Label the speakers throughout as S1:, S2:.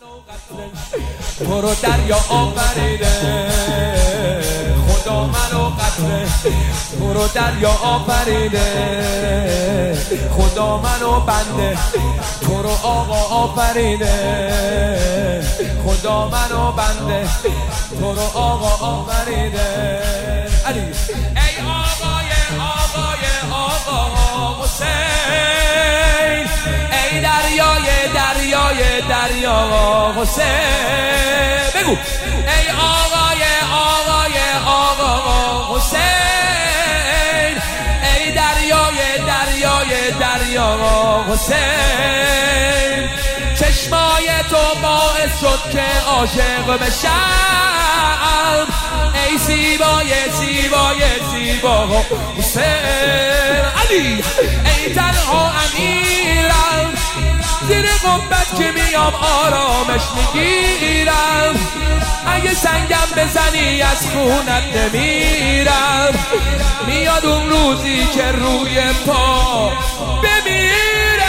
S1: تو رو دریا آفریده، خدا منو قطره تو رو دریا آفریده، خدا منو بنده تو رو آقا آفریده، خدا منو بنده تو رو آقا آفریده. علی ای آقای حسین، ای دریا حسین، بگو ای آقای حسین، ای دریا حسین. چشمای تو باعث شد که عاشق بشم، ای زیبای حسین. علی ای تنها امیرم، زیر قبت که میام آرامش میگیرم، اگه سنگم بزنی از خونت نمیرم، میاد اون روزی که روی پا بمیرم.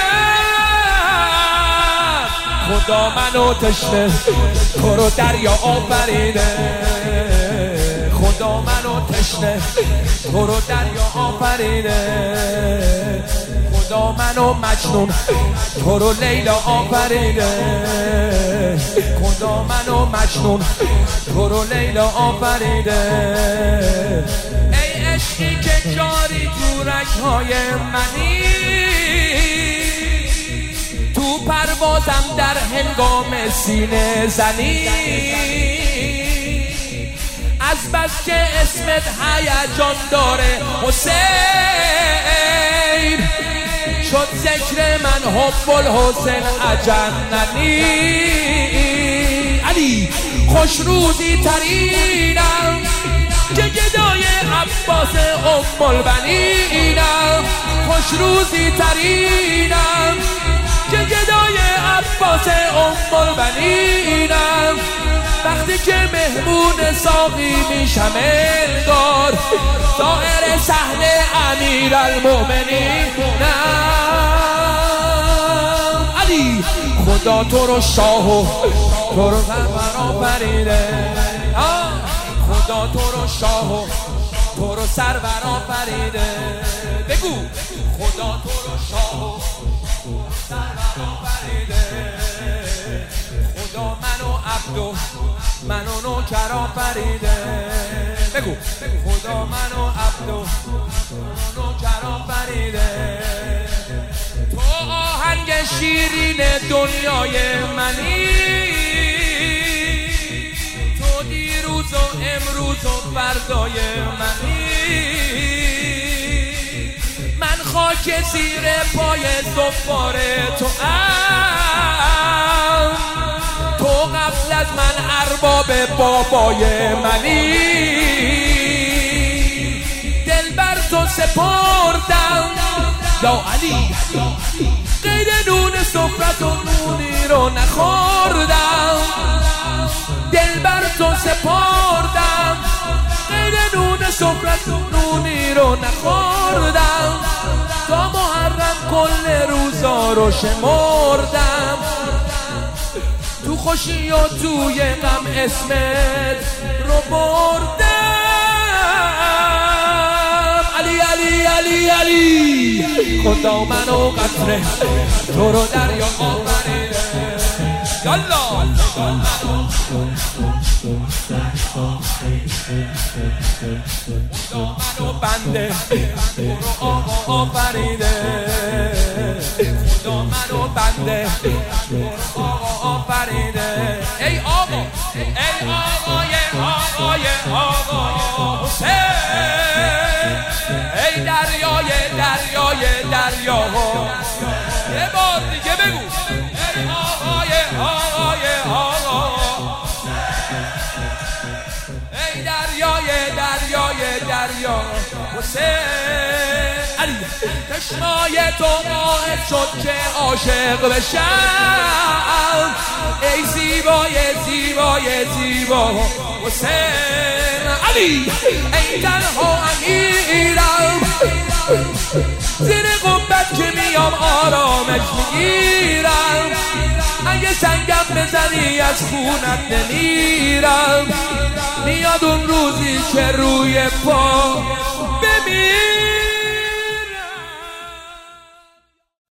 S1: خدا منو تشنه تو رو دریا آفریده، خدا منو تشنه تو رو دریا آفریده، خدا منو مجنون تو رو لیلا آفریده، خدا منو مجنون تو رو لیلا آفریده. ای عشقی که جاری تو رگ‌های منی، تو پروازم در هنگام سینه زنی، از بس که اسمت هیجان داره حسین، شد ذکر من حب الحسین اجننی. علی خوش روزی ترینم که گدای عباس ام البنینم، خوش روزی ترینم که گدای عباس ام البنینم، وقتی که مهمون ساقی میشم انگار ظاهر صحن امیرالمؤمنینم. علی خدا تو رو شاه و تو رو سرور آفریده، خدا تو رو شاه و تو رو سرور آفریده، بگو خدا تو رو شاه و سرور آفریده، خدا منو عبدو منو نوکر آفریده، بگو خدا منو عبدو نوکر آفریده. تو آهنگ شیرین دنیای منی، تو دیروز و امروز و فردای منی، من خاک زیر پای زفار تو ام، تو قبل از من ارباب بابای منی، دل بر تو سپردم یا علی، غیر نون سفرت و نونی رو نخوردم، دل بر تو سپردم، غیر نون سفرت و نونی رو نخوردم، تا محرم کل روزا رو شمردم، تو خوشی و توی غم اسمت رو بردم. علی علی علی علی خدا منو قطره تو رو دریا آفریده، یالا خدا منو بنده تو رو آقا آفریده، خدا منو بنده تو رو آقا آفریده. ای آقا ای آقای حسین، ای دریای یه بار دیگه بگو ای آقای ای دریا حسین. علی چشمای تو باعث شد که عاشق بشم، ای زیبا حسین. علی ای تنها امیرم، زیر قبت که میام آرامش میگیرم، اگه سنگم بزنی از خونت نمیرم. میاد اون روزی که روی پا بمیرم.